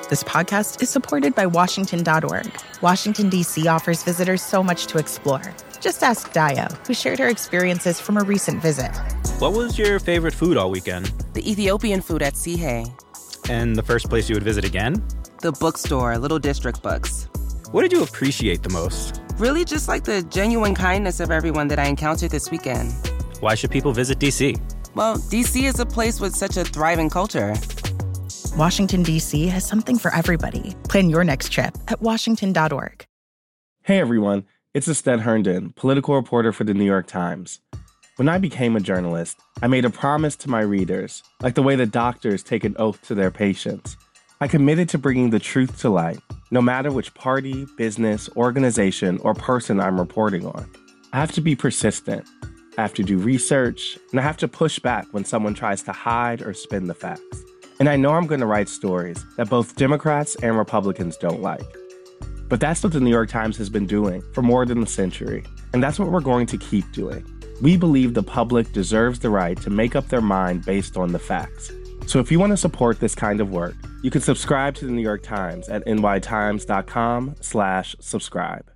This podcast is supported by Washington.org. Washington, D.C. offers visitors so much to explore. Just ask Dayo, who shared her experiences from a recent visit. What was your favorite food all weekend? The Ethiopian food at Sihe. And the first place you would visit again? The bookstore, Little District Books. What did you appreciate the most? Really just like the genuine kindness of everyone that I encountered this weekend. Why should people visit D.C.? Well, D.C. is a place with such a thriving culture. Washington, D.C. has something for everybody. Plan your next trip at washington.org. Hey everyone, it's Astead Herndon, political reporter for the New York Times. When I became a journalist, I made a promise to my readers, like the way that doctors take an oath to their patients. I committed to bringing the truth to light, no matter which party, business, organization, or person I'm reporting on. I have to be persistent. I have to do research, and I have to push back when someone tries to hide or spin the facts. And I know I'm going to write stories that both Democrats and Republicans don't like. But that's what the New York Times has been doing for more than a century, and that's what we're going to keep doing. We believe the public deserves the right to make up their mind based on the facts. So if you want to support this kind of work, you can subscribe to the New York Times at nytimes.com/subscribe.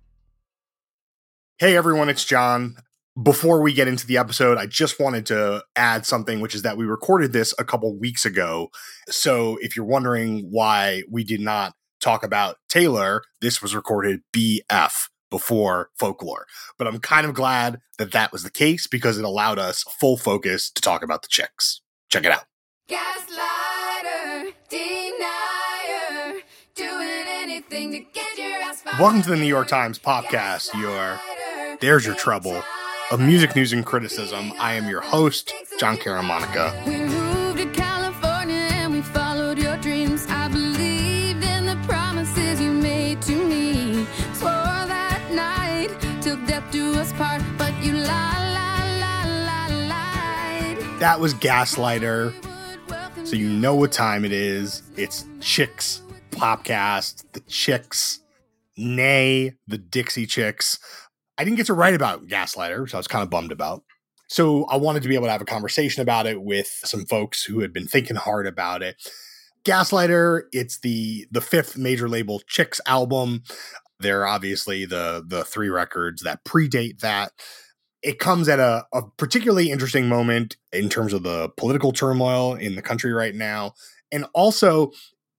Hey everyone, it's John. Before we get into the episode, I just wanted to add something, which is that we recorded this a couple weeks ago. So if you're wondering why we did not talk about Taylor, this was recorded BF before Folklore. But I'm kind of glad that that was the case because it allowed us full focus to talk about the chicks. Check it out. Gaslighter, denier, doing anything to get your ass fired. Welcome to the New York Times podcast. There's Your Trouble, of music news and criticism. I am your host, John Caramonica. We moved to California and we followed your dreams. I believed in the promises you made to me. Swore that night till death do us part, but you lied. That was Gaslighter. So you know what time it is. It's Chicks Popcast, the Chicks, nay, the Dixie Chicks. I didn't get to write about Gaslighter, which I was kind of bummed about. So I wanted to be able to have a conversation about it with some folks who had been thinking hard about it. Gaslighter, it's the fifth major label Chicks album. They're obviously the three records that predate that. It comes at a particularly interesting moment in terms of the political turmoil in the country right now. And also,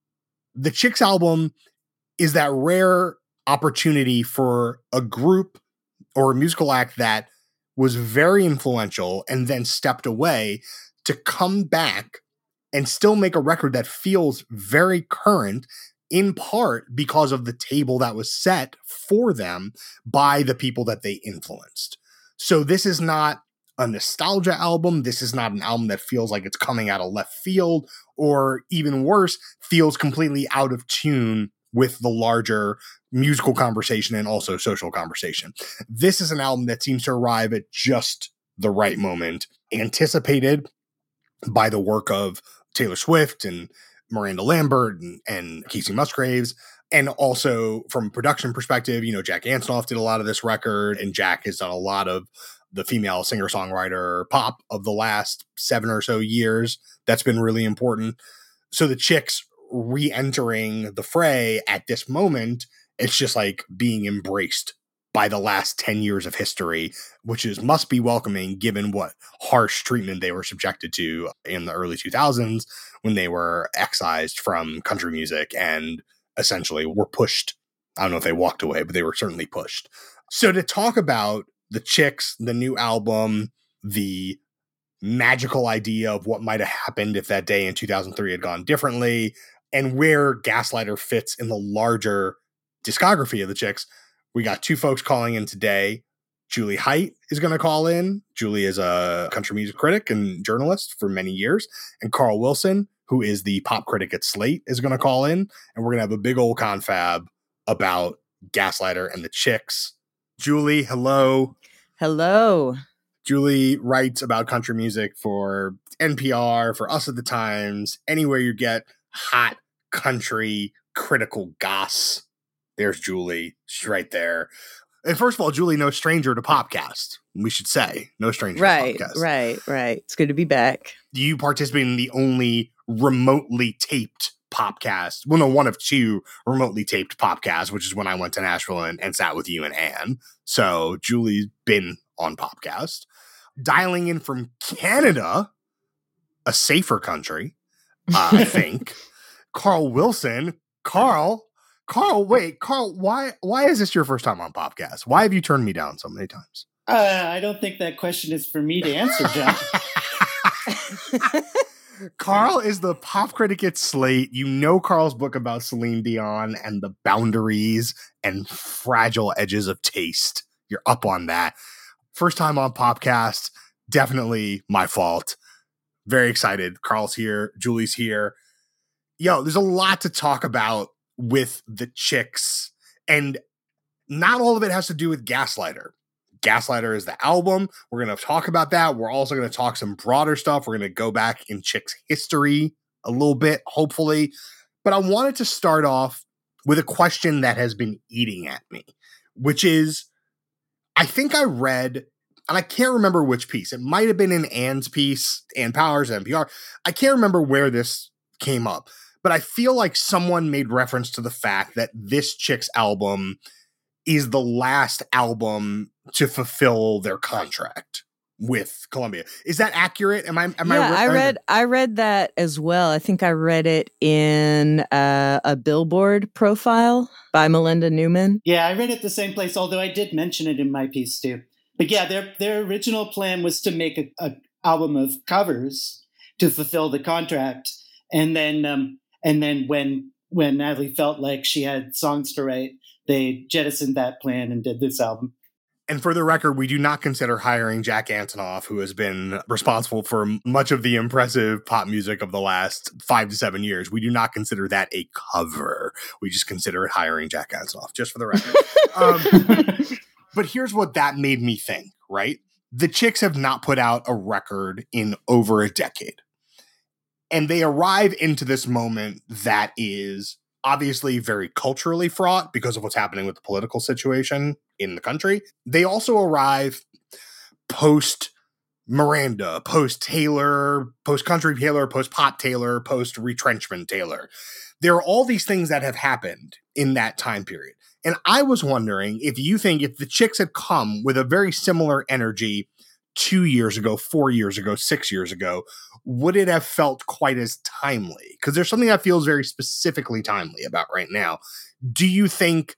the Chicks album is that rare opportunity for a group or a musical act that was very influential and then stepped away to come back and still make a record that feels very current, in part because of the table that was set for them by the people that they influenced. So this is not a nostalgia album. This is not an album that feels like it's coming out of left field, or even worse, feels completely out of tune with the larger musical conversation and also social conversation. This is an album that seems to arrive at just the right moment, anticipated by the work of Taylor Swift and Miranda Lambert and Kacey Musgraves. And also from a production perspective, you know, Jack Antonoff did a lot of this record, and Jack has done a lot of the female singer-songwriter pop of the last 7 or so years. That's been really important. So the Chicks re-entering the fray at this moment, it's just like being embraced by the last 10 years of history, which must be welcoming given what harsh treatment they were subjected to in the early 2000s when they were excised from country music and essentially were pushed. I don't know if they walked away, but they were certainly pushed. So to talk about the Chicks, the new album, the magical idea of what might have happened if that day in 2003 had gone differently, and where Gaslighter fits in the larger discography of the Chicks, we got two folks calling in today. Julie Height is going to call in. Julie is a country music critic and journalist for many years. And Carl Wilson, who is the pop critic at Slate, is going to call in. And we're going to have a big old confab about Gaslighter and the Chicks. Julie, hello. Hello. Julie writes about country music for NPR, for Us at the Times, anywhere you get hot country critical goss. There's Julie. She's right there. And first of all, Julie, no stranger to Popcast. We should say no stranger to Popcast. Right. It's good to be back. You participate in the only remotely taped Popcast. Well, no, one of two remotely taped Popcasts, which is when I went to Nashville and sat with you and Anne. So Julie's been on Popcast. Dialing in from Canada, a safer country, I think. Carl Wilson. Carl, wait, Carl, why is this your first time on Popcast? Why have you turned me down so many times? I don't think that question is for me to answer, John. Carl is the pop critic at Slate. You know Carl's book about Celine Dion and the boundaries and fragile edges of taste. You're up on that. First time on Popcast, definitely my fault. Very excited. Carl's here. Julie's here. Yo, there's a lot to talk about with the Chicks, and not all of it has to do with Gaslighter. Gaslighter is the album. We're going to talk about that. We're also going to talk some broader stuff. We're going to go back in Chicks history a little bit, hopefully. But I wanted to start off with a question that has been eating at me, which is, I think I read, and I can't remember which piece. It might have been in Anne's piece, Ann Powers, NPR. I can't remember where this came up, but I feel like someone made reference to the fact that this Chicks album is the last album to fulfill their contract with Columbia. Is that accurate? I read that as well. I think I read it in a Billboard profile by Melinda Newman. Yeah, I read it the same place, although I did mention it in my piece too. But yeah, their original plan was to make a album of covers to fulfill the contract, and then when Natalie felt like she had songs to write, they jettisoned that plan and did this album. And for the record, we do not consider hiring Jack Antonoff, who has been responsible for much of the impressive pop music of the last 5 to 7 years. We do not consider that a cover. We just consider it hiring Jack Antonoff, just for the record. But here's what that made me think, right? The Chicks have not put out a record in over a decade. And they arrive into this moment that is obviously very culturally fraught because of what's happening with the political situation in the country. They also arrive post Miranda, post Taylor, post country Taylor, post pop Taylor, post retrenchment Taylor. There are all these things that have happened in that time period. And I was wondering if you think if the Chicks had come with a very similar energy 2 years ago, 4 years ago, 6 years ago, would it have felt quite as timely? Because there's something that feels very specifically timely about right now. Do you think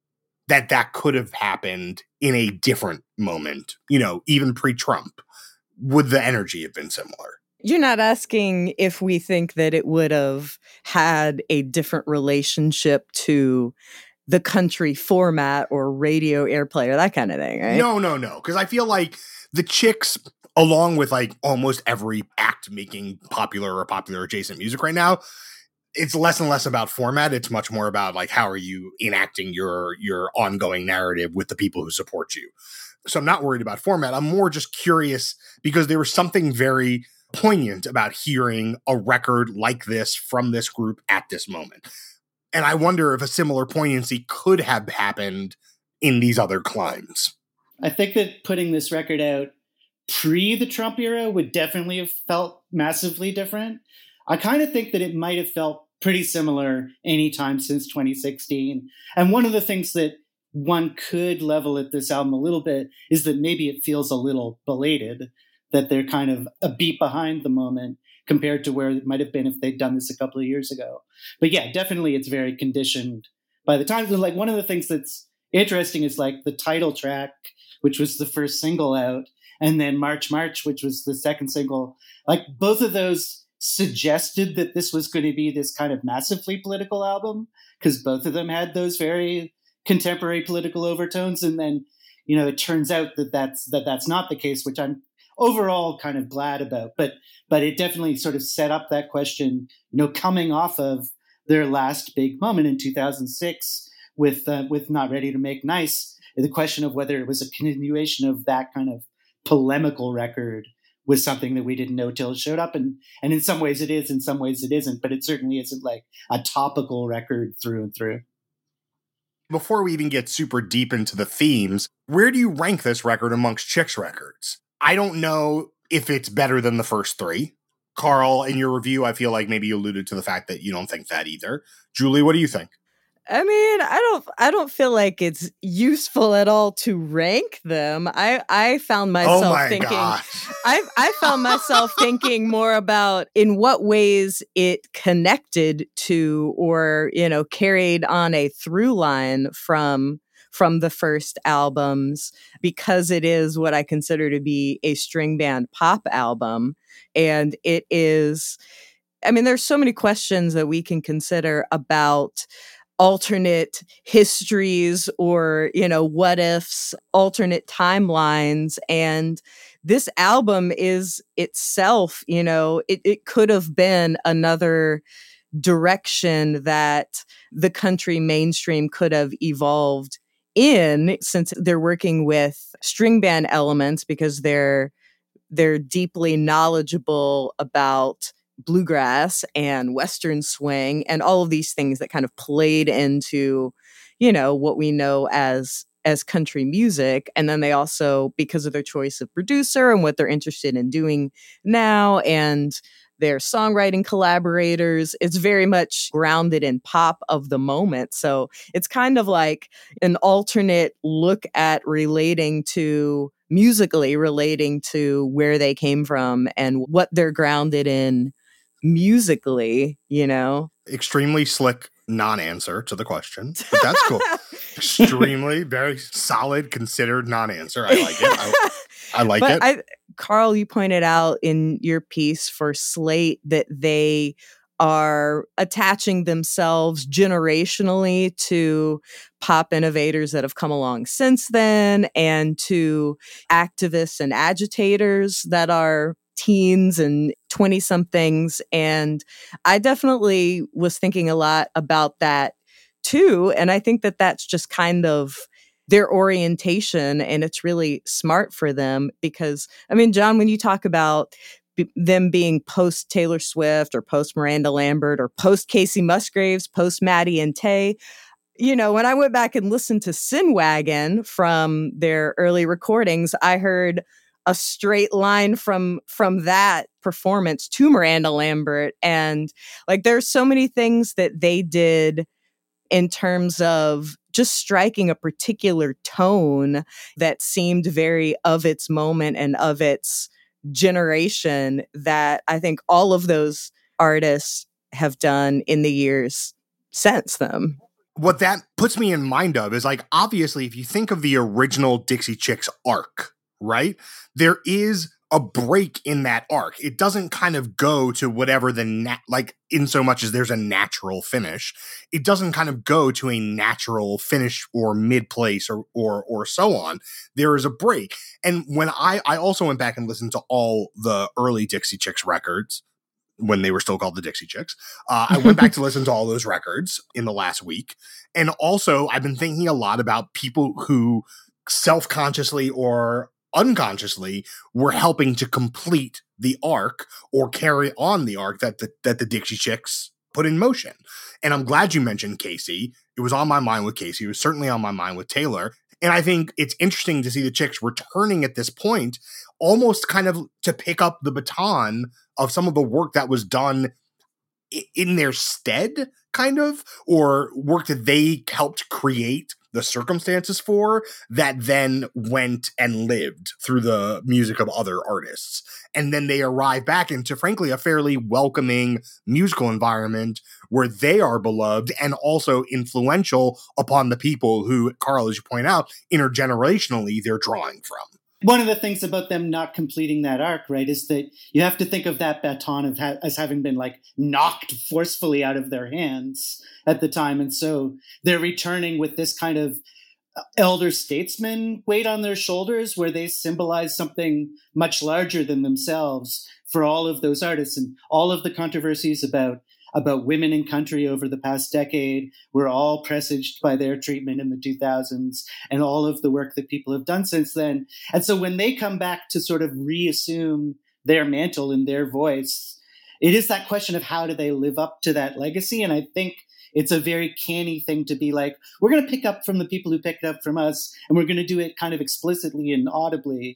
that could have happened in a different moment, even pre-Trump? Would the energy have been similar? You're not asking if we think that it would have had a different relationship to the country format or radio airplay or that kind of thing, right? No. Because I feel like the Chicks, along with like almost every act making popular or popular adjacent music right now, it's less and less about format. It's much more about like, how are you enacting your ongoing narrative with the people who support you? So I'm not worried about format. I'm more just curious because there was something very poignant about hearing a record like this from this group at this moment. And I wonder if a similar poignancy could have happened in these other climes. I think that putting this record out pre the Trump era would definitely have felt massively different. I kind of think that it might have felt pretty similar anytime since 2016. And one of the things that one could level at this album a little bit is that maybe it feels a little belated, that they're kind of a beat behind the moment compared to where it might have been if they'd done this a couple of years ago. But yeah, definitely it's very conditioned by the times. Like one of the things that's interesting is like the title track, which was the first single out, and then March, which was the second single. Like both of those suggested that this was going to be this kind of massively political album because both of them had those very contemporary political overtones. And then, it turns out that that's not the case, which I'm overall kind of glad about. But it definitely sort of set up that question, coming off of their last big moment in 2006 with Not Ready to Make Nice, the question of whether it was a continuation of that kind of polemical record was something that we didn't know till it showed up. And in some ways it is, in some ways it isn't, but it certainly isn't like a topical record through and through. Before we even get super deep into the themes, where do you rank this record amongst Chicks records? I don't know if it's better than the first three. Carl, in your review, I feel like maybe you alluded to the fact that you don't think that either. Julie, what do you think? I mean, I don't feel like it's useful at all to rank them. I found myself thinking gosh. I found myself thinking more about in what ways it connected to or, carried on a through line from the first albums, because it is what I consider to be a string band pop album. And it is, I mean, there's so many questions that we can consider about alternate histories or, what ifs, alternate timelines. And this album is itself, it could have been another direction that the country mainstream could have evolved in, since they're working with string band elements, because they're deeply knowledgeable about bluegrass and Western swing and all of these things that kind of played into, what we know as country music. And then they also, because of their choice of producer and what they're interested in doing now and their songwriting collaborators, it's very much grounded in pop of the moment. So it's kind of like an alternate look at musically relating to where they came from and what they're grounded in musically, Extremely slick non-answer to the question, but that's cool. Extremely, very solid, considered non-answer. I like it. I like it. Carl, you pointed out in your piece for Slate that they are attaching themselves generationally to pop innovators that have come along since then and to activists and agitators that are teens and 20-somethings. And I definitely was thinking a lot about that too. And I think that that's just kind of their orientation, and it's really smart for them because, I mean, John, when you talk about them being post Taylor Swift or post Miranda Lambert or post Casey Musgraves, post Maddie and Tay, when I went back and listened to Sin Wagon from their early recordings, I heard a straight line from that performance to Miranda Lambert. And like, there's so many things that they did in terms of just striking a particular tone that seemed very of its moment and of its generation that I think all of those artists have done in the years since them. What that puts me in mind of is, like, obviously, if you think of the original Dixie Chicks arc, right? There is a break in that arc. It doesn't kind of go to whatever in so much as there's a natural finish. It doesn't kind of go to a natural finish or mid place or so on. There is a break. And when I also went back and listened to all the early Dixie Chicks records when they were still called the Dixie Chicks. I went back to listen to all those records in the last week. And also I've been thinking a lot about people who self-consciously or unconsciously were helping to complete the arc or carry on the arc that the Dixie Chicks put in motion. And I'm glad you mentioned Casey. It was on my mind with Casey. It was certainly on my mind with Taylor. And I think it's interesting to see the Chicks returning at this point, almost kind of to pick up the baton of some of the work that was done in their stead, kind of, or work that they helped create the circumstances for, that then went and lived through the music of other artists. And then they arrive back into, frankly, a fairly welcoming musical environment where they are beloved and also influential upon the people who, Carl, as you point out, intergenerationally they're drawing from. One of the things about them not completing that arc, right, is that you have to think of that baton as having been like knocked forcefully out of their hands at the time. And so they're returning with this kind of elder statesman weight on their shoulders where they symbolize something much larger than themselves for all of those artists. And all of the controversies about women in country over the past decade were all presaged by their treatment in the 2000s and all of the work that people have done since then. And so when they come back to sort of reassume their mantle and their voice, it is that question of how do they live up to that legacy? And I think it's a very canny thing to be like, we're going to pick up from the people who picked up from us, and we're going to do it kind of explicitly and audibly.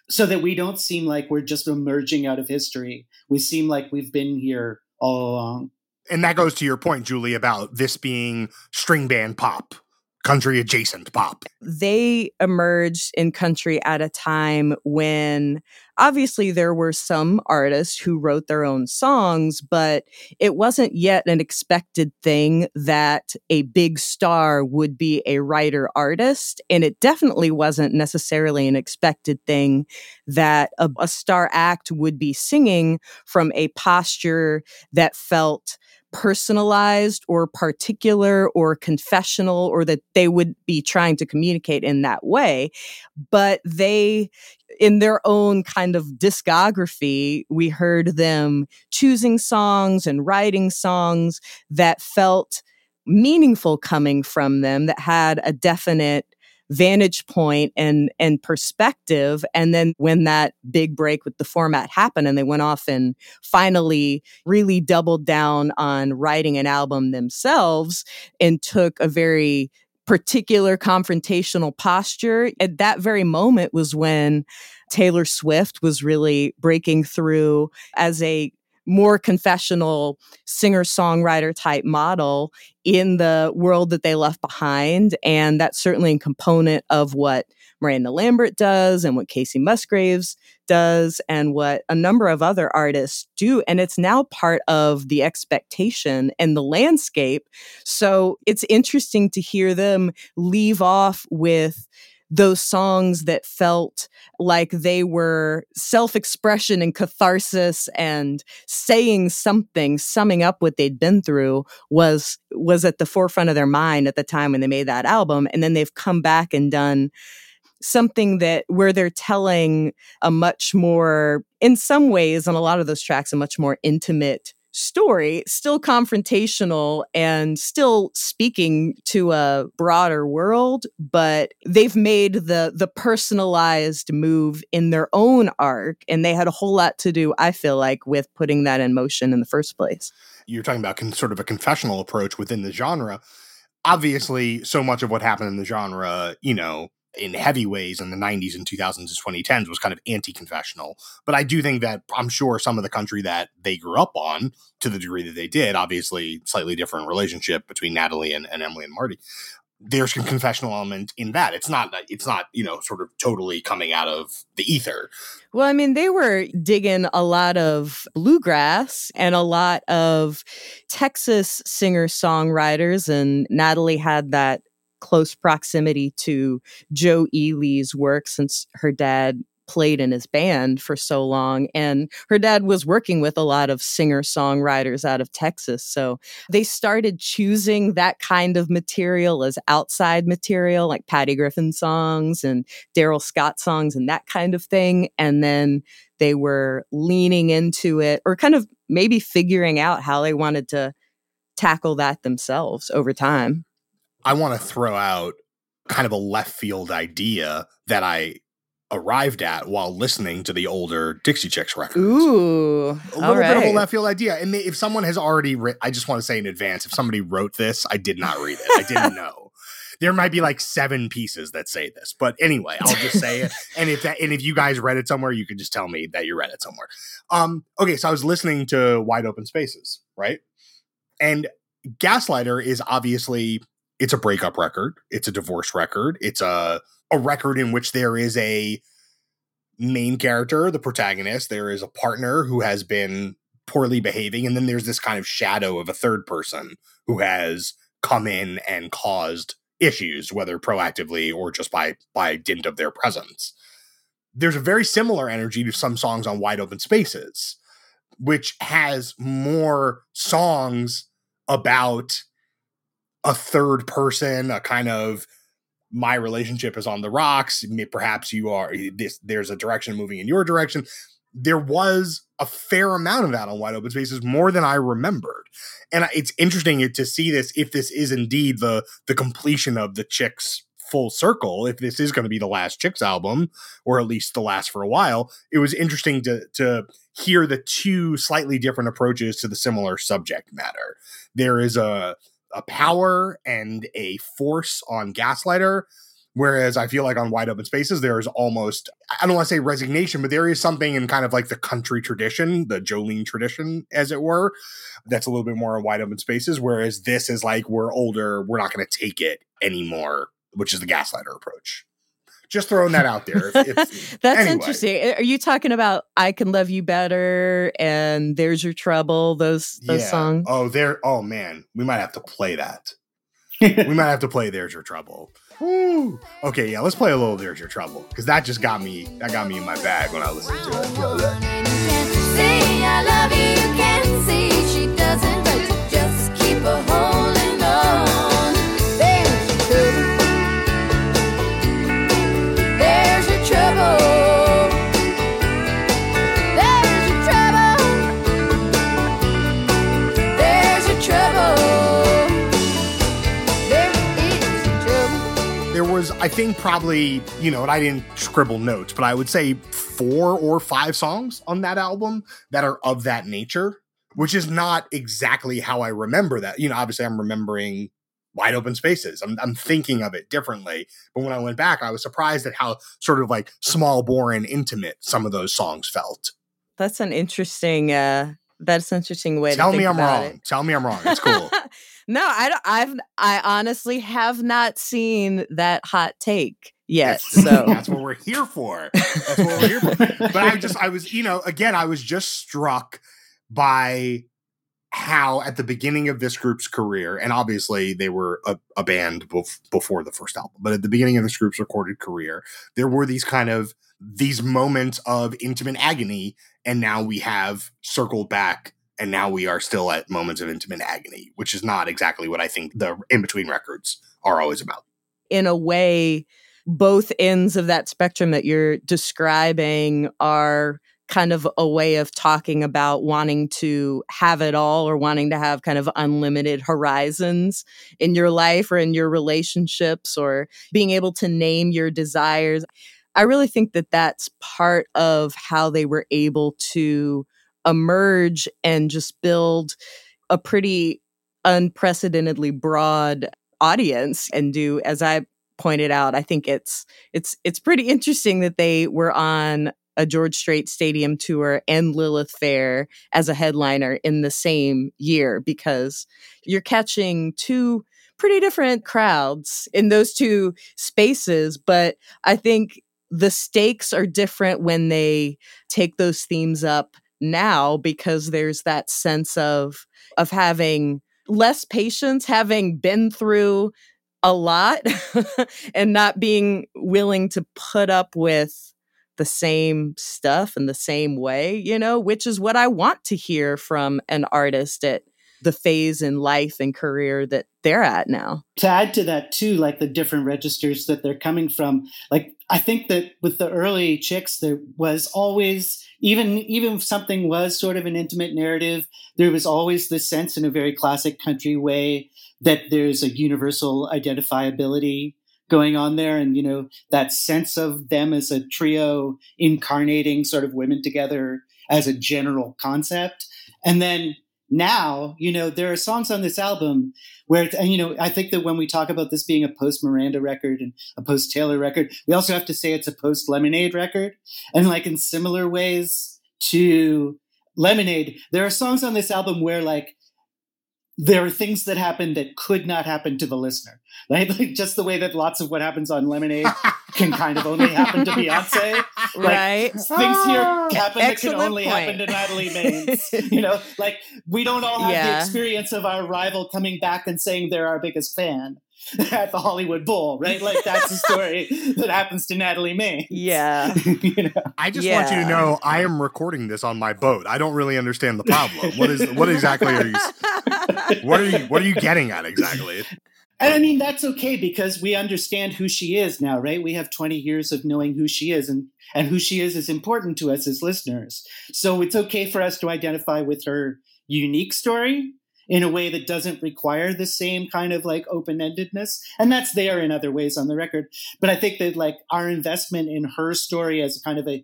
so that we don't seem like we're just emerging out of history. We seem like we've been here all along. And that goes to your point, Julie, about this being string band pop, country adjacent pop. They emerged in country at a time when obviously there were some artists who wrote their own songs, but it wasn't yet an expected thing that a big star would be a writer artist. And it definitely wasn't necessarily an expected thing that a star act would be singing from a posture that felt personalized or particular or confessional, or that they would be trying to communicate in that way. But they, in their own kind of discography, we heard them choosing songs and writing songs that felt meaningful coming from them, that had a definite vantage point and perspective. And then when that big break with the format happened and they went off and finally really doubled down on writing an album themselves and took a very particular confrontational posture, at that very moment was when Taylor Swift was really breaking through as a more confessional singer-songwriter type model in the world that they left behind. And that's certainly a component of what Miranda Lambert does and what Kacey Musgraves does and what a number of other artists do. And it's now part of the expectation and the landscape. So it's interesting to hear them leave off with those songs that felt like they were self-expression and catharsis and saying something, summing up what they'd been through was at the forefront of their mind at the time when they made that album. And then they've come back and done something that where they're telling a much more, in some ways, on a lot of those tracks, a much more intimate story, still confrontational and still speaking to a broader world, but they've made the personalized move in their own arc, and they had a whole lot to do, I feel like, with putting that in motion in the first place. You're talking about sort of a confessional approach within the genre. Obviously, so much of what happened in the genre, in heavy ways in the 90s and 2000s and 2010s was kind of anti-confessional. But I do think that I'm sure some of the country that they grew up on, to the degree that they did, obviously slightly different relationship between Natalie and Emily and Marty, there's a confessional element in that. It's not, sort of totally coming out of the ether. Well, I mean, they were digging a lot of bluegrass and a lot of Texas singer-songwriters, and Natalie had that close proximity to Joe Ely's work since her dad played in his band for so long. And her dad was working with a lot of singer-songwriters out of Texas. So they started choosing that kind of material as outside material, like Patty Griffin songs and Daryl Scott songs and that kind of thing. And then they were leaning into it, or kind of maybe figuring out how they wanted to tackle that themselves over time. I want to throw out kind of a left field idea that I arrived at while listening to the older Dixie Chicks records. Ooh, a little bit of a left field idea. And if someone has already I just want to say in advance, if somebody wrote this, I did not read it. I didn't know. There might be like 7 pieces that say this, but anyway, I'll just say it. And if you guys read it somewhere, you could just tell me that you read it somewhere. Okay, so I was listening to Wide Open Spaces, right? And Gaslighter is obviously, it's a breakup record. It's a divorce record. It's a record in which there is a main character, the protagonist. There is a partner who has been poorly behaving. And then there's this kind of shadow of a third person who has come in and caused issues, whether proactively or just by dint of their presence. There's a very similar energy to some songs on Wide Open Spaces, which has more songs about a third person, a kind of, my relationship is on the rocks. Perhaps you are there's a direction moving in your direction. There was a fair amount of that on Wide Open Spaces, more than I remembered. And it's interesting to see this, if this is indeed the completion of the Chicks full circle, if this is going to be the last Chicks album, or at least the last for a while. It was interesting to hear the two slightly different approaches to the similar subject matter. There is a power and a force on Gaslighter Whereas I feel like on Wide Open Spaces, there is almost, I don't want to say resignation, but there is something in kind of like the country tradition, the Jolene tradition, as it were, that's a little bit more in Wide Open Spaces. Whereas this is like, we're older, we're not going to take it anymore, which is the Gaslighter approach. Just throwing that out there. That's anyway. Interesting. Are you talking about I Can Love You Better and There's Your Trouble, those songs? Oh man, we might have to play that. We might have to play There's Your Trouble. Woo. Okay, yeah, let's play a little There's Your Trouble, because that got me in my bag when I listened to it. Say I love you, you can see she doesn't, but you just keep a holding on. There's your trouble. There's your trouble. There's your trouble. There was, I think, probably, and I didn't scribble notes, but I would say 4 or 5 songs on that album that are of that nature, which is not exactly how I remember that. Obviously I'm remembering Wide Open Spaces. I'm thinking of it differently. But when I went back, I was surprised at how sort of like small, bore, and intimate some of those songs felt. That's an interesting way to think about it. Tell me I'm wrong. Tell me I'm wrong. It's cool. No, I honestly have not seen that hot take yet. So that's what we're here for. But I was just struck by how at the beginning of this group's career, and obviously they were a band before the first album, but at the beginning of this group's recorded career, there were these moments of intimate agony, and now we have circled back. And now we are still at moments of intimate agony, which is not exactly what I think the in-between records are always about. In a way, both ends of that spectrum that you're describing are kind of a way of talking about wanting to have it all, or wanting to have kind of unlimited horizons in your life or in your relationships, or being able to name your desires. I really think that that's part of how they were able to emerge and just build a pretty unprecedentedly broad audience and do, as I pointed out, I think it's pretty interesting that they were on a George Strait Stadium tour and Lilith Fair as a headliner in the same year, because you're catching two pretty different crowds in those two spaces. But I think the stakes are different when they take those themes up now, because there's that sense of having less patience, having been through a lot and not being willing to put up with the same stuff in the same way, which is what I want to hear from an artist at the phase in life and career that they're at now. To add to that too, like the different registers that they're coming from, like I think that with the early Chicks, there was always, even if something was sort of an intimate narrative, there was always this sense in a very classic country way that there's a universal identifiability going on there. And, that sense of them as a trio incarnating sort of women together as a general concept. And then now, there are songs on this album where, I think that when we talk about this being a post-Miranda record and a post-Taylor record, we also have to say it's a post-Lemonade record. And like in similar ways to Lemonade, there are songs on this album where like there are things that happen that could not happen to the listener, right? Like just the way that lots of what happens on Lemonade can kind of only happen to Beyonce. Right. Like, things here happen that can Excellent only happen to Natalie Maines. Like we don't all have the experience of our rival coming back and saying they're our biggest fan at the Hollywood Bowl, right? Like that's a story that happens to Natalie Maines. Yeah. I just want you to know I am recording this on my boat. I don't really understand the problem. What exactly are you what are you getting at exactly? And I mean, that's okay because we understand who she is now, right? We have 20 years of knowing who she is, and who she is important to us as listeners. So it's okay for us to identify with her unique story in a way that doesn't require the same kind of like open-endedness. And that's there in other ways on the record. But I think that like our investment in her story as kind of a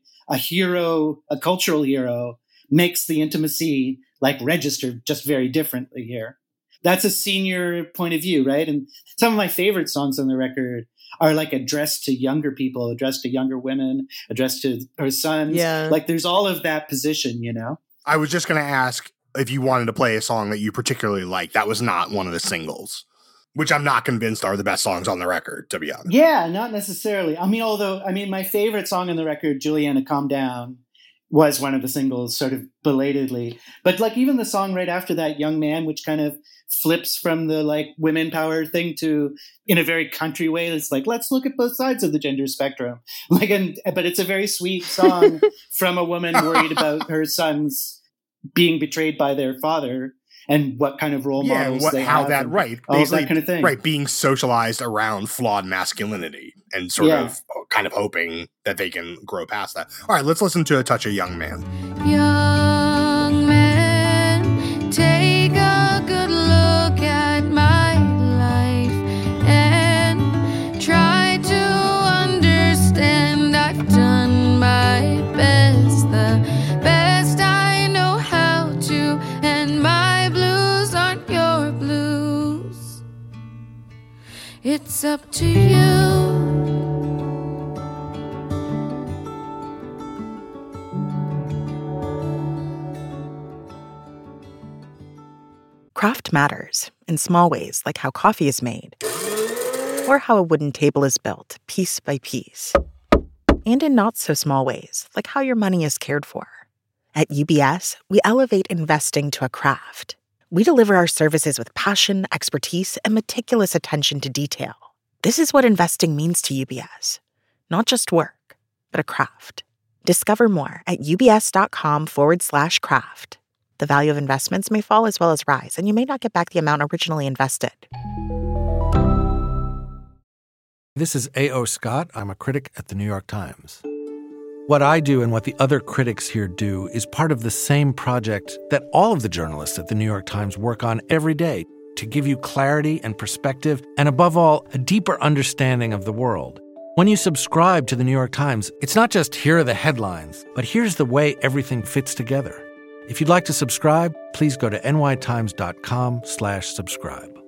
hero, a cultural hero, makes the intimacy like register just very differently here. That's a senior point of view, right? And some of my favorite songs on the record are like addressed to younger people, addressed to younger women, addressed to her sons. Yeah. Like there's all of that position, you know? I was just going to ask if you wanted to play a song that you particularly like. That was not one of the singles, which I'm not convinced are the best songs on the record, to be honest. Yeah, not necessarily. I mean, my favorite song on the record, Juliana, Calm Down, was one of the singles sort of belatedly. But like even the song right after that, Young Man, which kind of flips from the like women power thing to in a very country way. It's like, let's look at both sides of the gender spectrum. Like, but it's a very sweet song from a woman worried about her sons being betrayed by their father and what kind of role models they have. All that kind of thing. Right, being socialized around flawed masculinity and sort of kind of hoping that they can grow past that. All right, let's listen to a touch of Young Man. Young man, take a good look at my life and try to understand. I've done my best, the best I know how to, and my blues aren't your blues. It's up to you. Craft matters in small ways, like how coffee is made, or how a wooden table is built, piece by piece, and in not so small ways, like how your money is cared for. At UBS, we elevate investing to a craft. We deliver our services with passion, expertise, and meticulous attention to detail. This is what investing means to UBS. Not just work, but a craft. Discover more at ubs.com/craft. The value of investments may fall as well as rise, and you may not get back the amount originally invested. This is A.O. Scott. I'm a critic at the New York Times. What I do and what the other critics here do is part of the same project that all of the journalists at the New York Times work on every day to give you clarity and perspective, and above all, a deeper understanding of the world. When you subscribe to the New York Times, it's not just here are the headlines, but here's the way everything fits together. If you'd like to subscribe, please go to nytimes.com/subscribe.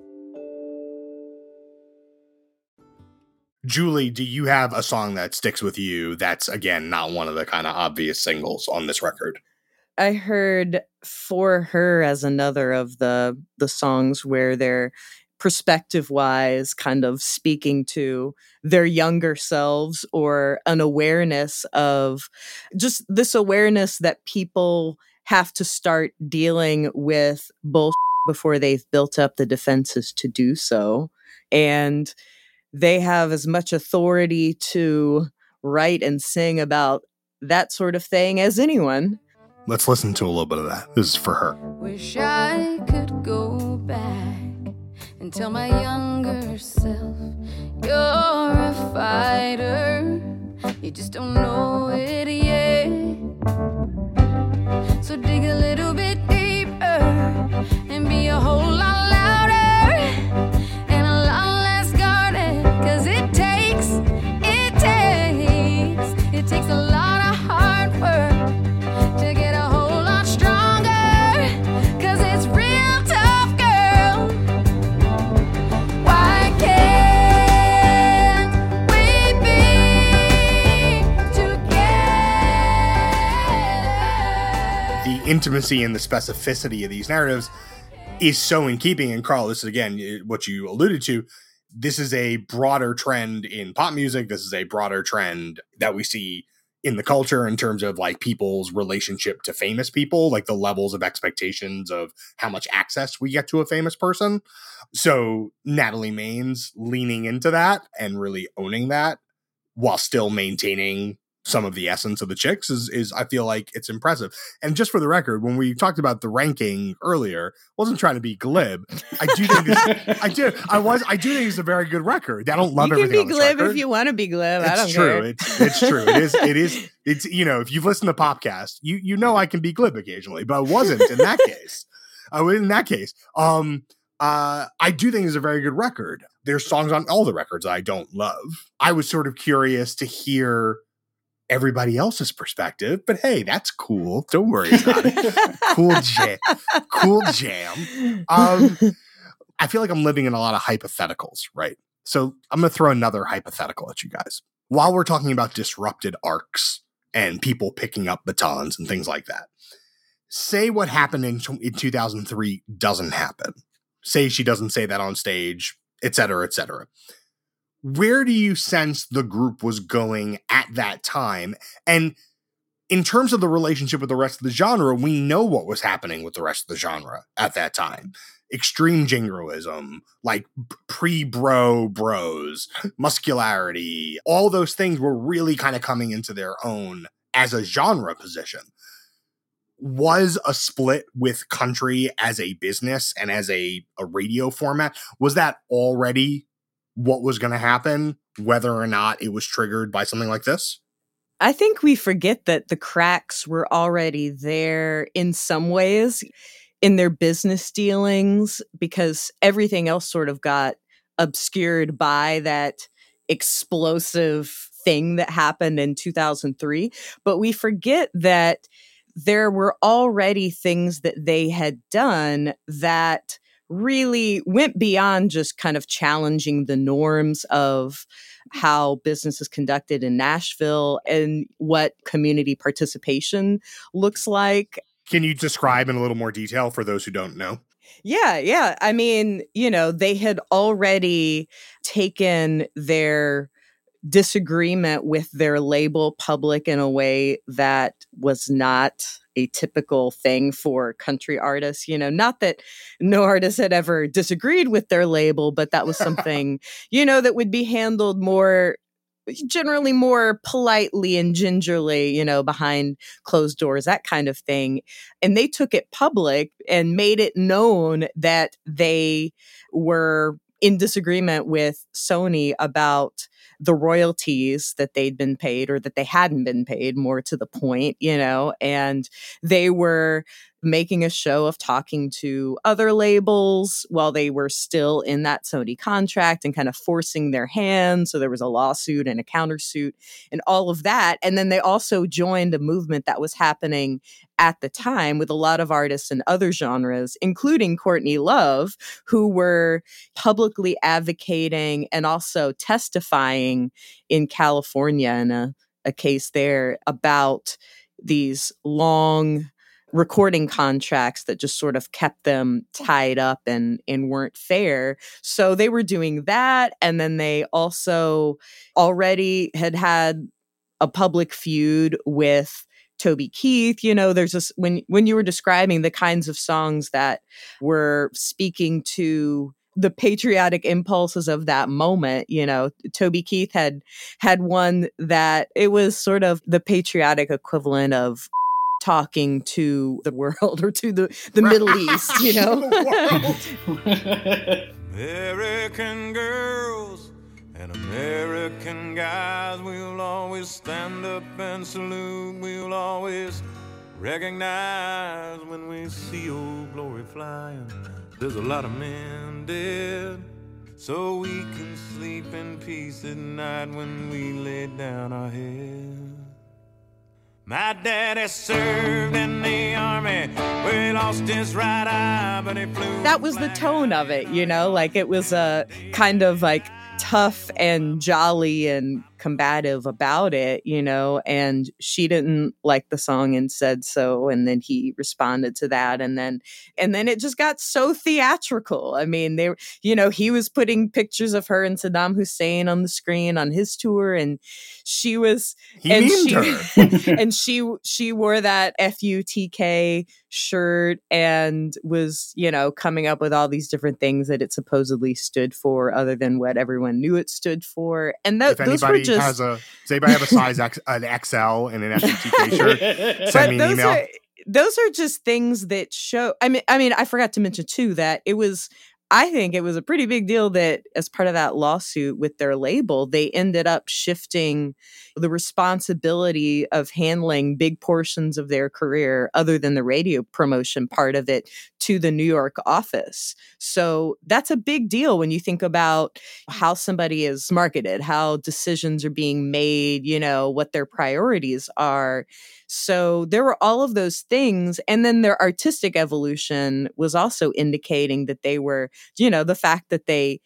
Julie, do you have a song that sticks with you that's, again, not one of the kind of obvious singles on this record? I heard For Her as another of the songs where they're perspective-wise kind of speaking to their younger selves, or an awareness of just this awareness that people have to start dealing with bullshit before they've built up the defenses to do so. And they have as much authority to write and sing about that sort of thing as anyone. Let's listen to a little bit of that. This is For Her. Wish I could go back and tell my younger self, you're a fighter, you just don't know it yet. So dig a little bit deeper and be a whole lot louder and a lot less guarded, 'cause it takes a lot of hard work to get a whole lot stronger, 'cause it's real tough, girl. Why can't we be together? The intimacy and the specificity of these narratives is so in keeping. And Carl, this is again what you alluded to. This is a broader trend in pop music. This is a broader trend that we see in the culture in terms of like people's relationship to famous people, like the levels of expectations of how much access we get to a famous person. So Natalie Maines leaning into that and really owning that while still maintaining some of the essence of the Chicks is I feel like it's impressive. And just for the record, when we talked about the ranking earlier, wasn't trying to be glib. I do think it's a very good record. I don't love everything. You can be glib if you want to be glib. I don't care. It's true. It's you know, if you've listened to Popcast, you know I can be glib occasionally, but I wasn't in that case. I do think it's a very good record. There's songs on all the records I don't love. I was sort of curious to hear everybody else's perspective, but hey, that's cool. Don't worry about it. Cool jam. I feel like I'm living in a lot of hypotheticals, right? So I'm going to throw another hypothetical at you guys. While we're talking about disrupted arcs and people picking up batons and things like that, say what happened in 2003 doesn't happen. Say she doesn't say that on stage, et cetera, et cetera. Where do you sense the group was going at that time? And in terms of the relationship with the rest of the genre, we know what was happening with the rest of the genre at that time. Extreme jingoism, like pre-bro bros, muscularity, all those things were really kind of coming into their own as a genre position. Was a split with country as a business and as a radio format, was that already what was going to happen, whether or not it was triggered by something like this? I think we forget that the cracks were already there in some ways in their business dealings, because everything else sort of got obscured by that explosive thing that happened in 2003. But we forget that there were already things that they had done that really went beyond just kind of challenging the norms of how business is conducted in Nashville and what community participation looks like. Can you describe in a little more detail for those who don't know? Yeah. I mean, they had already taken their disagreement with their label public in a way that was not a typical thing for country artists. Not that no artist had ever disagreed with their label, but that was something, that would be handled generally more politely and gingerly, behind closed doors, that kind of thing. And they took it public and made it known that they were in disagreement with Sony about the royalties that they'd been paid or that they hadn't been paid, more to the point, and they were making a show of talking to other labels while they were still in that Sony contract and kind of forcing their hand. So there was a lawsuit and a countersuit and all of that. And then they also joined a movement that was happening at the time with a lot of artists in other genres, including Courtney Love, who were publicly advocating and also testifying in California in a case there about these long recording contracts that just sort of kept them tied up and weren't fair. So they were doing that. And then they also already had a public feud with Toby Keith. There's this, when you were describing the kinds of songs that were speaking to the patriotic impulses of that moment, Toby Keith had one that it was sort of the patriotic equivalent of talking to the world or to the Middle East, American girls and American guys, we'll always stand up and salute. We'll always recognize when we see old glory flying. There's a lot of men dead, so we can sleep in peace at night when we lay down our head. My daddy served in the army, where he lost his right eye, but he flew. That was the tone of it, like it was a kind of like tough and jolly and combative about it, and she didn't like the song and said so, and then he responded to that, and then it just got so theatrical. I mean, he was putting pictures of her and Saddam Hussein on the screen on his tour, and she was and she wore that FUTK shirt and was, coming up with all these different things that it supposedly stood for other than what everyone knew it stood for. And those were just... does anybody have a size an XL and an FUTK shirt? Send me an email. Those are just things that show... I mean, I forgot to mention too that I think it was a pretty big deal that as part of that lawsuit with their label, they ended up shifting the responsibility of handling big portions of their career, other than the radio promotion part of it, to the New York office. So that's a big deal when you think about how somebody is marketed, how decisions are being made, what their priorities are. So there were all of those things. And then their artistic evolution was also indicating that they were, the fact that they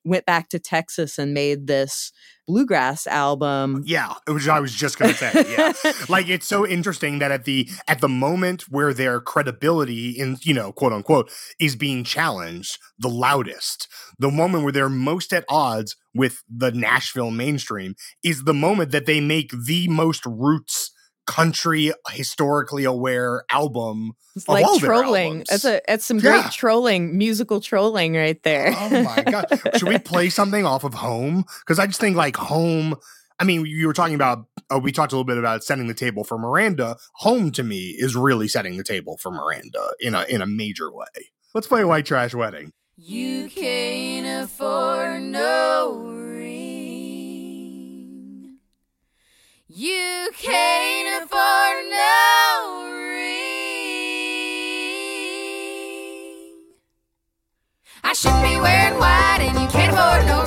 went back to Texas and made this bluegrass album. Yeah, which I was just going to say. Yeah, like it's so interesting that at the moment where their credibility in, you know, quote unquote, is being challenged the loudest, the moment where they're most at odds with the Nashville mainstream is the moment that they make the most roots country historically aware album. It's like trolling. That's some great trolling, musical trolling right there. Oh my God. Should we play something off of Home? Because I just think like Home, I mean, you were talking about, we talked a little bit about setting the table for Miranda. Home to me is really setting the table for Miranda in a major way. Let's play White Trash Wedding. You can't afford no ring. You can't afford no ring. I should be wearing white and you can't afford no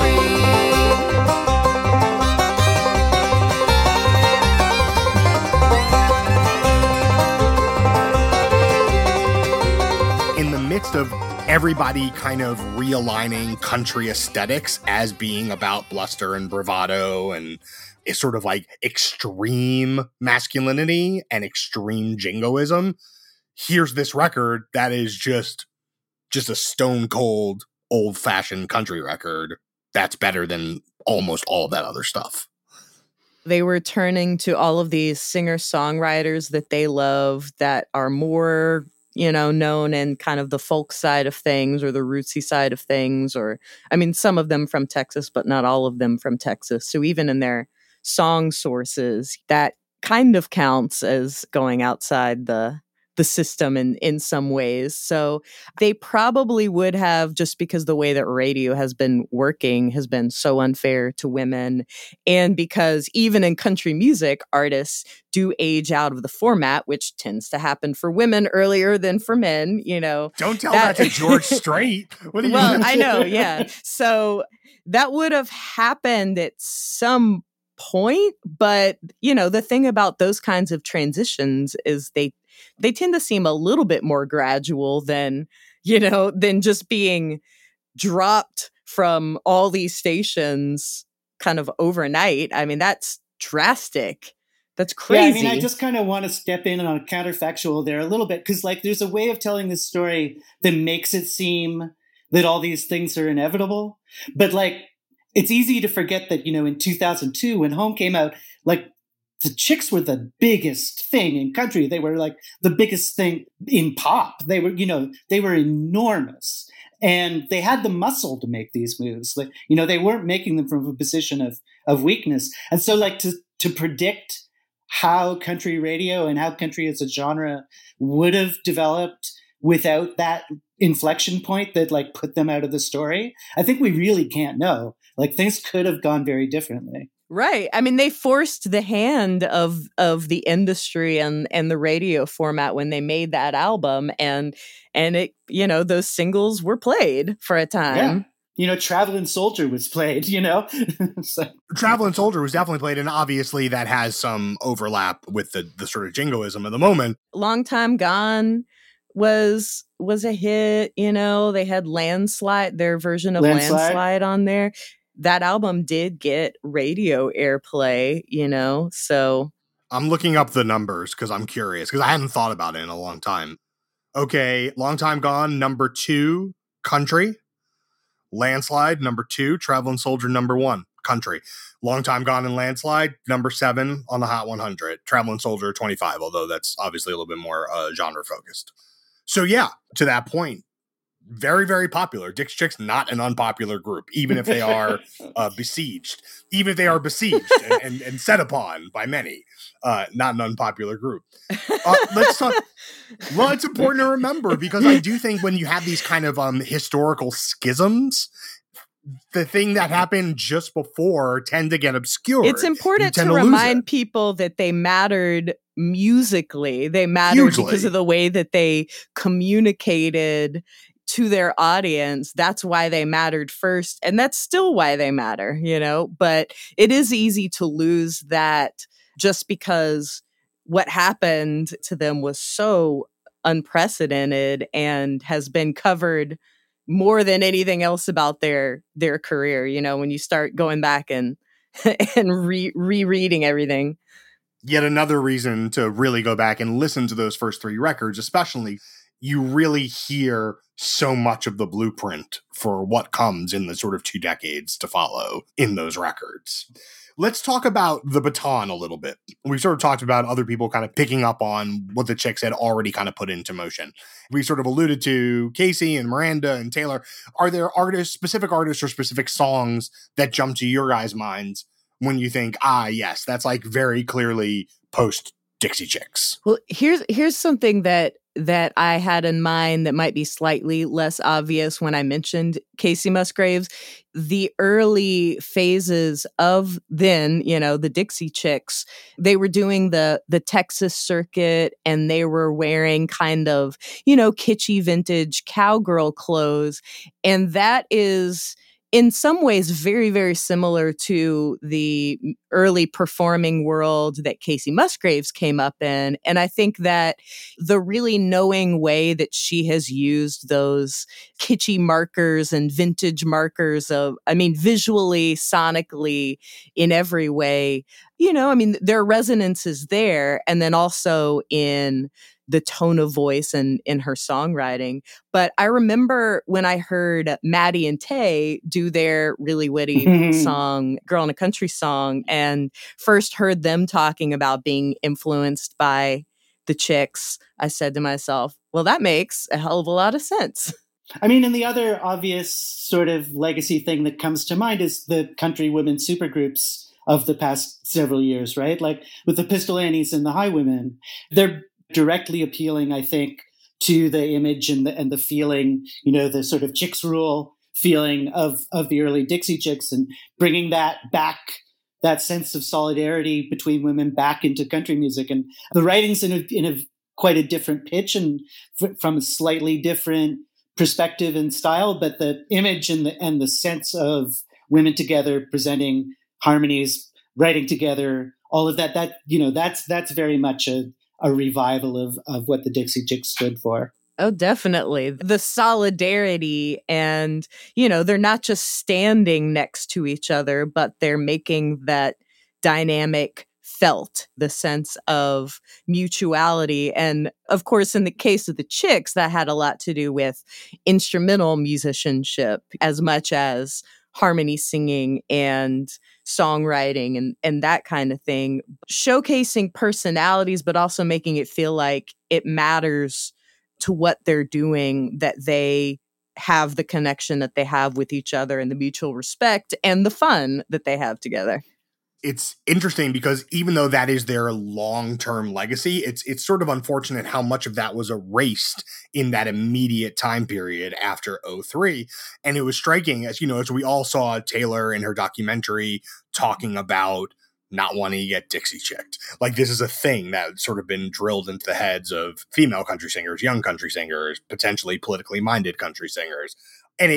ring. In the midst of everybody kind of realigning country aesthetics as being about bluster and bravado and is sort of like extreme masculinity and extreme jingoism, here's this record that is just a stone cold old fashioned country record that's better than almost all of that other stuff. They were turning to all of these singer-songwriters that they love that are more, you know, known in kind of the folk side of things or the rootsy side of things, or, I mean, some of them from Texas, but not all of them from Texas. So even in their song sources, that kind of counts as going outside the system in some ways. So they probably would have, just because the way that radio has been working has been so unfair to women. And because even in country music, artists do age out of the format, which tends to happen for women earlier than for men, you know. Don't tell that to George Strait. What are you Well, I know, yeah. So that would have happened at some point, but you know, the thing about those kinds of transitions is they tend to seem a little bit more gradual than, you know, than just being dropped from all these stations kind of overnight. I mean, that's drastic. That's crazy. Yeah, I mean, I just kind of want to step in on a counterfactual there a little bit, because like there's a way of telling this story that makes it seem that all these things are inevitable, but like it's easy to forget that, you know, in 2002 when Home came out, like the Chicks were the biggest thing in country. They were like the biggest thing in pop. They were, you know, they were enormous, and they had the muscle to make these moves. Like, you know, they weren't making them from a position of weakness. And so like to predict how country radio and how country as a genre would have developed without that inflection point that like put them out of the story, I think we really can't know. Like things could have gone very differently. Right. I mean, they forced the hand of the industry and the radio format when they made that album, and it, you know, those singles were played for a time. Yeah. You know, Traveling Soldier was played, you know? So. Traveling Soldier was definitely played, and obviously that has some overlap with the sort of jingoism of the moment. Long Time Gone was a hit, you know. They had Landslide, their version of Landslide on there. That album did get radio airplay, you know, so. I'm looking up the numbers because I'm curious, because I hadn't thought about it in a long time. Okay, Long Time Gone, number 2, country. Landslide, number 2. Traveling Soldier, number 1, country. Long Time Gone and Landslide, number 7 on the Hot 100. Traveling Soldier, 25, although that's obviously a little bit more genre focused. So yeah, to that point, very, very popular. Dick's Chicks, not an unpopular group, even if they are besieged. Even if they are besieged and set upon by many. Not an unpopular group. Let's talk. Well, it's important to remember, because I do think when you have these kind of historical schisms, the thing that happened just before tend to get obscured. It's important to remind people that they mattered musically. They mattered hugely because of the way that they communicated to their audience. That's why they mattered first. And that's still why they matter, you know, but it is easy to lose that just because what happened to them was so unprecedented and has been covered more than anything else about their career, you know, when you start going back and rereading everything. Yet another reason to really go back and listen to those first 3 records, especially, you really hear so much of the blueprint for what comes in the sort of 2 decades to follow in those records. Let's talk about the baton a little bit. We've sort of talked about other people kind of picking up on what the Chicks had already kind of put into motion. We sort of alluded to Casey and Miranda and Taylor. Are there specific artists or specific songs that jump to your guys' minds when you think, yes, that's like very clearly post Dixie Chicks? Well, here's something that I had in mind that might be slightly less obvious when I mentioned Casey Musgraves. The early phases of then, you know, the Dixie Chicks, they were doing the Texas circuit, and they were wearing kind of, you know, kitschy vintage cowgirl clothes. And that is in some ways very, very similar to the early performing world that Casey Musgraves came up in. And I think that the really knowing way that she has used those kitschy markers and vintage markers visually, sonically, in every way, you know, I mean, their resonance is there. And then also in the tone of voice and in her songwriting. But I remember when I heard Maddie and Tay do their really witty song, Girl in a Country Song, and first heard them talking about being influenced by the Chicks, I said to myself, well, that makes a hell of a lot of sense. I mean, and the other obvious sort of legacy thing that comes to mind is the country women supergroups of the past several years, right? Like with the Pistol Annies and the Highwomen. They're directly appealing, I think, to the image and the feeling, you know, the sort of Chicks Rule feeling of the early Dixie Chicks, and bringing that back, that sense of solidarity between women back into country music. And the writing's in a quite a different pitch and from a slightly different perspective and style, but the image and the sense of women together presenting harmonies, writing together, all of that you know, that's very much a revival of what the Dixie Chicks stood for. Oh, definitely. The solidarity, and, you know, they're not just standing next to each other, but they're making that dynamic felt, the sense of mutuality. And of course, in the case of the Chicks, that had a lot to do with instrumental musicianship as much as harmony singing and songwriting and that kind of thing, showcasing personalities, but also making it feel like it matters to what they're doing, that they have the connection that they have with each other and the mutual respect and the fun that they have together. It's interesting because even though that is their long-term legacy, it's sort of unfortunate how much of that was erased in that immediate time period after 2003. And it was striking, as you know, as we all saw Taylor in her documentary talking about not wanting to get Dixie chicked. Like, this is a thing that's sort of been drilled into the heads of female country singers, young country singers, potentially politically minded country singers. And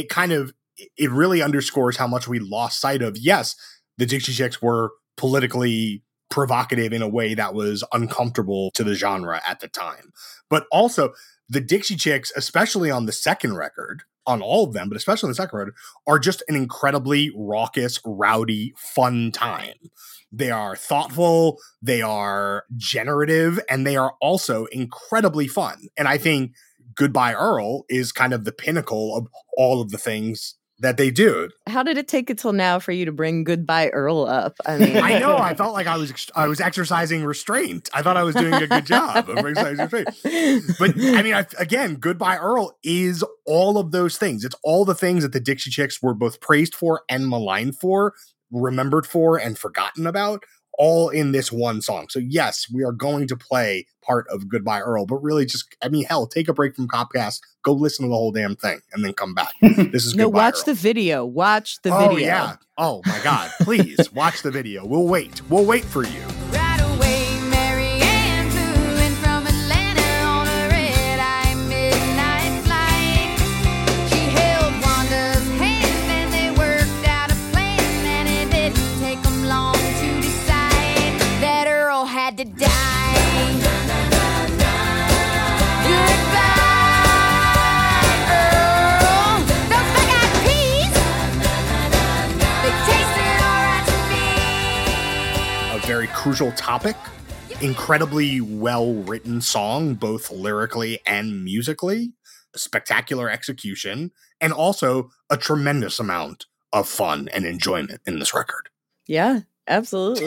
it really underscores how much we lost sight of, yes, the Dixie Chicks were politically provocative in a way that was uncomfortable to the genre at the time. But also, the Dixie Chicks, especially on the second record, on all of them, but especially on the second record, are just an incredibly raucous, rowdy, fun time. They are thoughtful, they are generative, and they are also incredibly fun. And I think Goodbye Earl is kind of the pinnacle of all of the things that they do. How did it take until now for you to bring Goodbye Earl up? I mean, I know. I felt like I was exercising restraint. I thought I was doing a good job of exercising restraint. But I mean, again, Goodbye Earl is all of those things. It's all the things that the Dixie Chicks were both praised for and maligned for, remembered for, and forgotten about, all in this one song. So yes, we are going to play part of Goodbye Earl, but really just, I mean, hell, take a break from Copcast, go listen to the whole damn thing, and then come back. This is Goodbye watch Earl. The video. Watch the video. Oh, yeah. Oh, my God. Please, watch the video. We'll wait. We'll wait for you. Right away, Mary Ann flew in from Atlanta on a red-eye midnight flight. She held Wanda's hand and they worked out a plan, and it didn't take them long to decide that Earl had to die. Goodbye, Earl. very crucial topic. Incredibly well-written song, both lyrically and musically. Spectacular execution, and also a tremendous amount of fun and enjoyment in this record. Yeah, absolutely.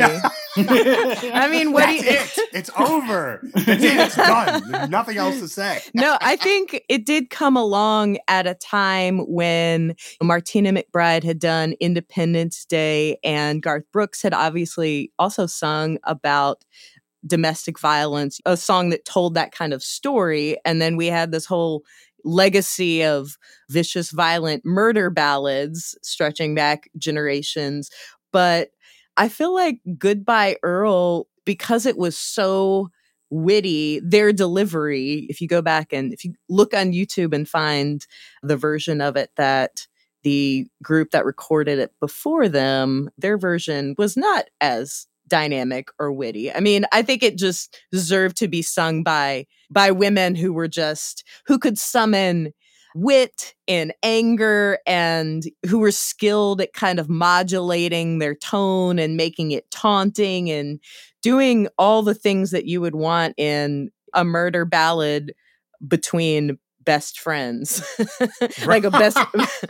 I mean, what That's it. It's over. That's it. It's done. There's nothing else to say. No, I think it did come along at a time when Martina McBride had done Independence Day, and Garth Brooks had obviously also sung about domestic violence, a song that told that kind of story. And then we had this whole legacy of vicious, violent murder ballads stretching back generations. But I feel like Goodbye Earl, because it was so witty, their delivery, if you go back and if you look on YouTube and find the version of it that the group that recorded it before them, their version was not as dynamic or witty. I mean, I think it just deserved to be sung by women who could summon wit and anger, and who were skilled at kind of modulating their tone and making it taunting and doing all the things that you would want in a murder ballad between best friends. Like a best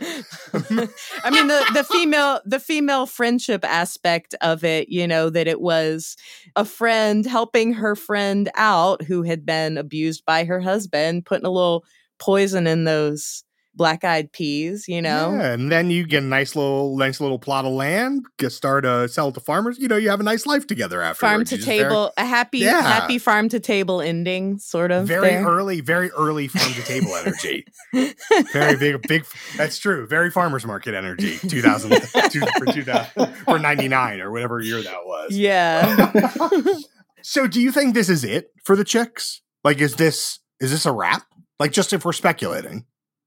I mean, the female friendship aspect of it, you know, that it was a friend helping her friend out who had been abused by her husband, putting a little poison in those black-eyed peas, you know. Yeah, and then you get a nice little plot of land, start sell it to farmers. You know, you have a nice life together afterwards. Farm to table, a happy farm to table ending, sort of. Very early farm to table energy. Very big. That's true. Very farmers market energy. 2000 for 99 or whatever year that was. Yeah. So, do you think this is it for the Chicks? Like, is this a wrap? Like, just if we're speculating.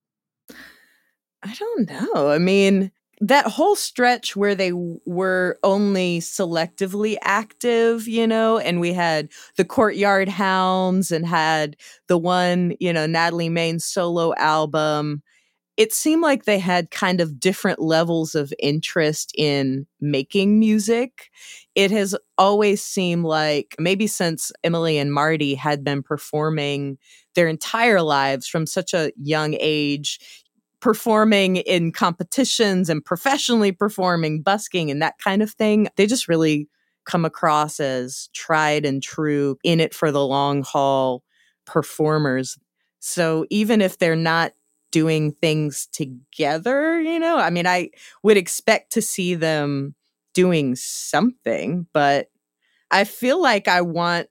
I don't know. I mean, that whole stretch where they were only selectively active, you know, and we had the Courtyard Hounds and had the one, you know, Natalie Main's solo album. It seemed like they had kind of different levels of interest in making music. It has always seemed like, maybe since Emily and Marty had been performing their entire lives from such a young age, performing in competitions and professionally performing, busking and that kind of thing, they just really come across as tried and true, in it for the long haul performers. So even if they're not doing things together, you know, I mean, I would expect to see them doing something, but I feel like I want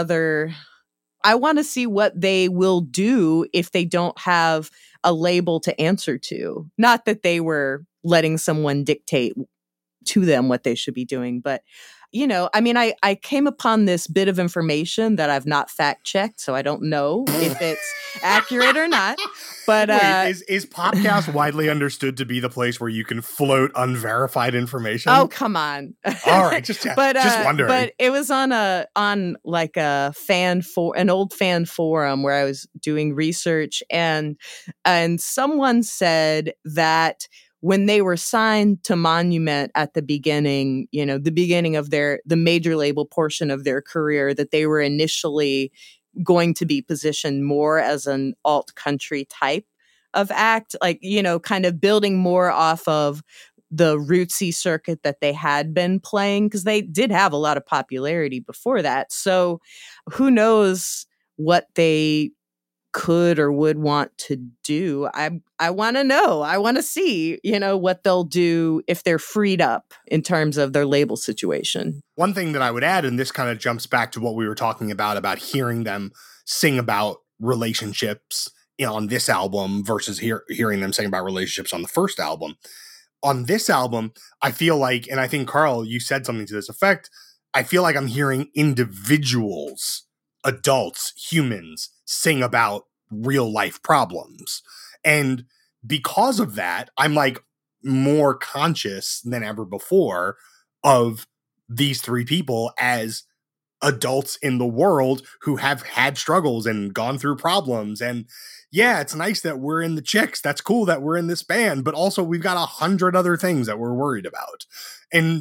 to see what they will do if they don't have a label to answer to. Not that they were letting someone dictate to them what they should be doing, but, you know, I mean, I came upon this bit of information that I've not fact checked, so I don't know if it's accurate or not. But wait, is Popcast widely understood to be the place where you can float unverified information? Oh, come on! All right, just wondering. But it was on an old fan forum where I was doing research, and someone said that when they were signed to Monument at the beginning, you know, the beginning of the major label portion of their career, that they were initially going to be positioned more as an alt country type of act, like, you know, kind of building more off of the rootsy circuit that they had been playing, because they did have a lot of popularity before that. So who knows what they could or would want to do. I want to know. I want to see, you know, what they'll do if they're freed up in terms of their label situation. One thing that I would add, and this kind of jumps back to what we were talking about hearing them sing about relationships on this album versus hearing them sing about relationships on the first album. On this album, I feel like, and I think, Carl, you said something to this effect, I feel like I'm hearing individuals, adults, humans, sing about real life problems. And because of that, I'm like more conscious than ever before of these three people as adults in the world who have had struggles and gone through problems. And yeah, it's nice that we're in the Chicks. That's cool that we're in this band, but also we've got 100 other things that we're worried about. And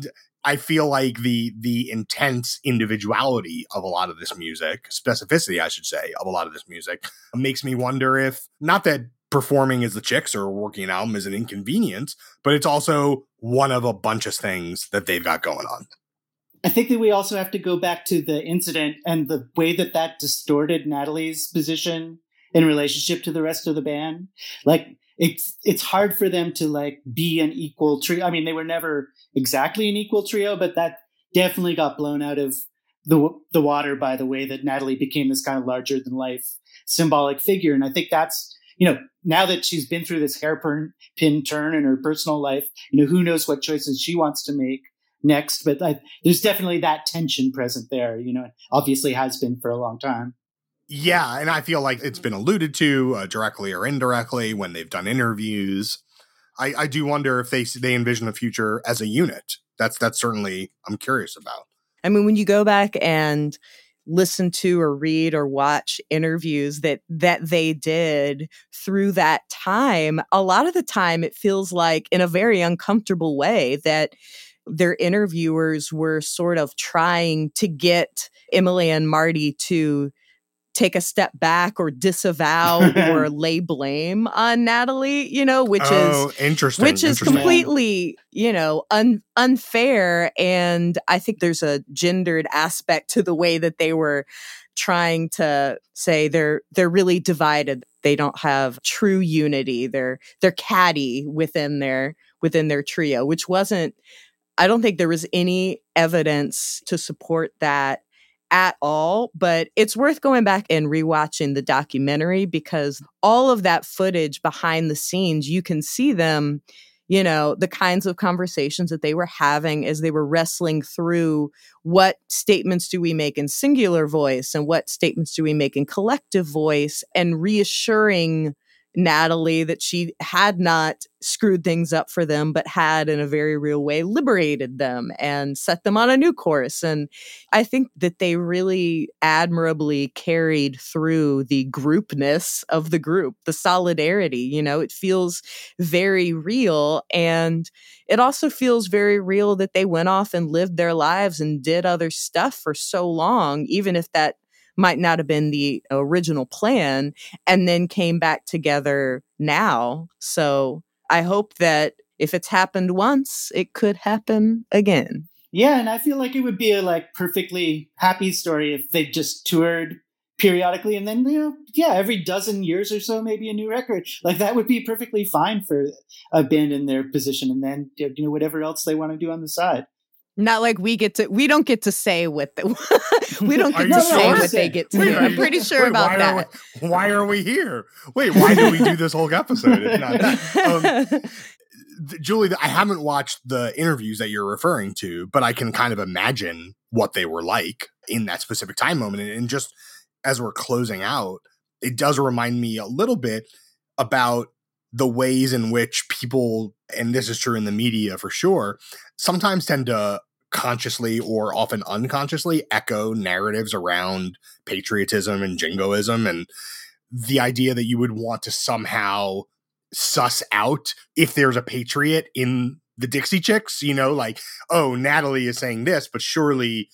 I feel like the intense individuality of a lot of this music, specificity, I should say, of a lot of this music, makes me wonder if, not that performing as the Chicks or working an album is an inconvenience, but it's also one of a bunch of things that they've got going on. I think that we also have to go back to the incident and the way that that distorted Natalie's position in relationship to the rest of the band. Like, it's hard for them to like be an equal trio. I mean, they were never exactly an equal trio, but that definitely got blown out of the water by the way that Natalie became this kind of larger than life symbolic figure. And I think that's, you know, now that she's been through this hairpin turn in her personal life, you know, who knows what choices she wants to make next. But there's definitely that tension present there, you know, obviously has been for a long time. Yeah, and I feel like it's been alluded to directly or indirectly when they've done interviews. I do wonder if they envision the future as a unit. That's certainly I'm curious about. I mean, when you go back and listen to or read or watch interviews that they did through that time, a lot of the time it feels like in a very uncomfortable way that their interviewers were sort of trying to get Emily and Marty to take a step back or disavow or lay blame on Natalie, you know, which is completely, you know, unfair. And I think there's a gendered aspect to the way that they were trying to say they're really divided. They don't have true unity. They're catty within their trio, which wasn't, I don't think there was any evidence to support that at all, but it's worth going back and rewatching the documentary because all of that footage behind the scenes, you can see them, you know, the kinds of conversations that they were having as they were wrestling through what statements do we make in singular voice and what statements do we make in collective voice, and reassuring Natalie that she had not screwed things up for them, but had in a very real way liberated them and set them on a new course. And I think that they really admirably carried through the groupness of the group, the solidarity, you know, it feels very real. And it also feels very real that they went off and lived their lives and did other stuff for so long, even if that might not have been the original plan, and then came back together now. So I hope that if it's happened once, it could happen again. Yeah, and I feel like it would be a like perfectly happy story if they just toured periodically and then, you know, yeah, every dozen years or so, maybe a new record. Like that would be perfectly fine for a band in their position, and then, you know, whatever else they want to do on the side. Not like we don't get to say what we don't get to say what they get to do. I'm pretty sure about that. Why are we here? Wait, why do we do this whole episode? It's not that. Julie, I haven't watched the interviews that you're referring to, but I can kind of imagine what they were like in that specific time moment. And just as we're closing out, it does remind me a little bit about the ways in which people, and this is true in the media for sure, sometimes tend to consciously or often unconsciously echo narratives around patriotism and jingoism, and the idea that you would want to somehow suss out if there's a patriot in the Dixie Chicks, you know, like, oh, Natalie is saying this, but surely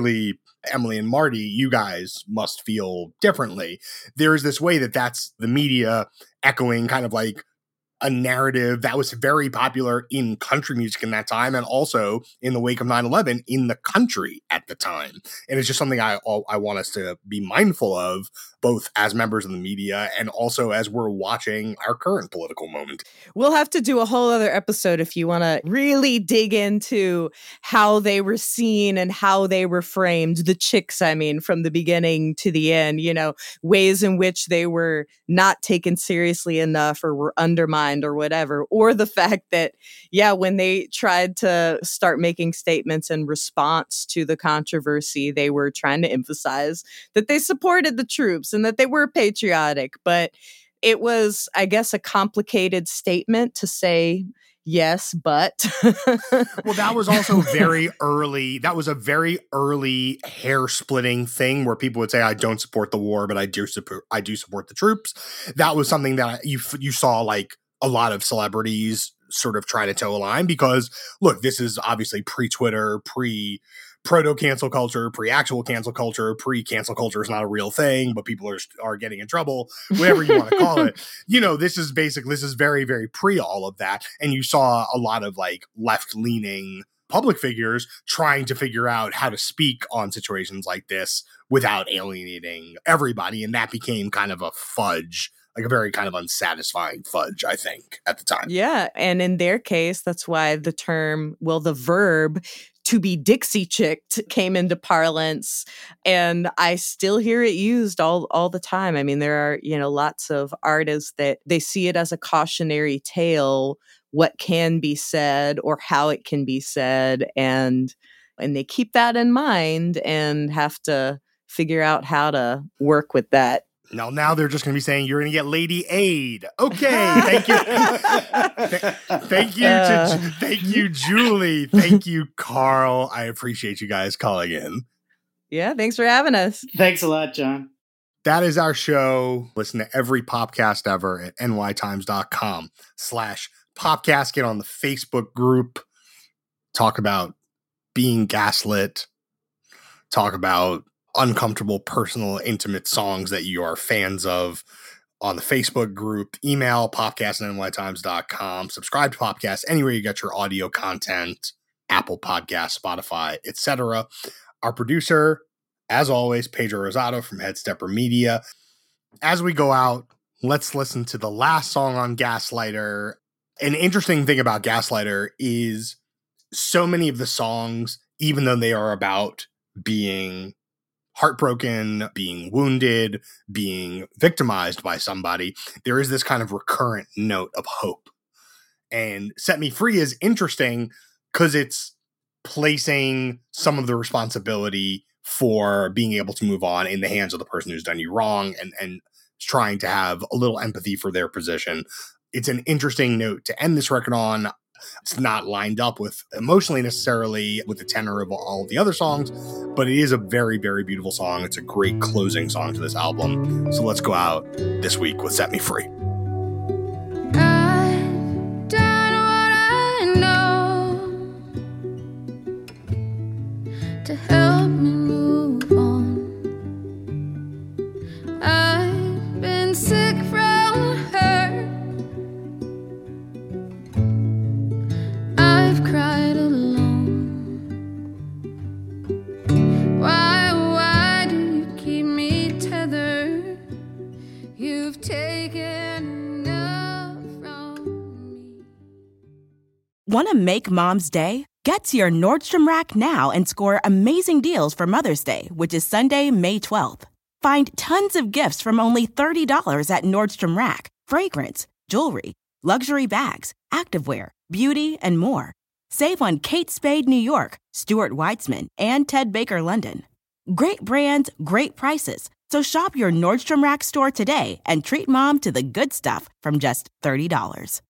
Emily and Marty, you guys must feel differently. There's this way that's the media echoing kind of like a narrative that was very popular in country music in that time, and also in the wake of 9/11 in the country at the time. And it's just something I want us to be mindful of, both as members of the media and also as we're watching our current political moment. We'll have to do a whole other episode if you want to really dig into how they were seen and how they were framed. The Chicks, I mean, from the beginning to the end, you know, ways in which they were not taken seriously enough or were undermined or whatever, or the fact that, yeah, when they tried to start making statements in response to the controversy, they were trying to emphasize that they supported the troops and that they were patriotic. But it was, I guess, a complicated statement to say, yes, but. Well, that was also very early. That was a very early hair splitting thing where people would say, I don't support the war, but I do support the troops. That was something that you saw like a lot of celebrities sort of trying to toe a line because, look, this is obviously pre-Twitter, proto-cancel culture, pre-actual cancel culture, pre-cancel culture is not a real thing, but people are getting in trouble, whatever you want to call it. This is very, very pre all of that. And you saw a lot of like left-leaning public figures trying to figure out how to speak on situations like this without alienating everybody. And that became kind of a fudge, like a very kind of unsatisfying fudge, I think, at the time. Yeah. And in their case, that's why the verb to be Dixie chicked came into parlance. And I still hear it used all the time. I mean, there are, lots of artists that they see it as a cautionary tale, what can be said or how it can be said. And they keep that in mind and have to figure out how to work with that. Now they're just going to be saying you're going to get Lady Aid. Okay, thank you. Thank you, Julie. Thank you, Carl. I appreciate you guys calling in. Yeah, thanks for having us. Thanks a lot, John. That is our show. Listen to every podcast ever at nytimes.com/popcast. Get on the Facebook group. Talk about being gaslit. Talk about uncomfortable, personal, intimate songs that you are fans of on the Facebook group. Email popcast@nytimes.com. Subscribe to Popcast anywhere you get your audio content, Apple Podcasts, Spotify, etc. Our producer, as always, Pedro Rosado from Headstepper Media. As we go out, let's listen to the last song on Gaslighter. An interesting thing about Gaslighter is so many of the songs, even though they are about being heartbroken, being wounded, being victimized by somebody, there is this kind of recurrent note of hope. And Set Me Free is interesting because it's placing some of the responsibility for being able to move on in the hands of the person who's done you wrong and trying to have a little empathy for their position. It's an interesting note to end this record on. It's not lined up with emotionally necessarily with the tenor of all the other songs, but it is a very, very beautiful song. It's a great closing song to this album. So let's go out this week with Set Me Free. I've done what I know to help me move on. I've been sick from hurt. I've cried alone. Why do you keep me tethered? You've taken enough from me. Want to make Mom's Day? Get to your Nordstrom Rack now and score amazing deals for Mother's Day, which is Sunday, May 12th. Find tons of gifts from only $30 at Nordstrom Rack. Fragrance, jewelry, luxury bags, activewear, beauty, and more. Save on Kate Spade New York, Stuart Weitzman, and Ted Baker London. Great brands, great prices. So shop your Nordstrom Rack store today and treat Mom to the good stuff from just $30.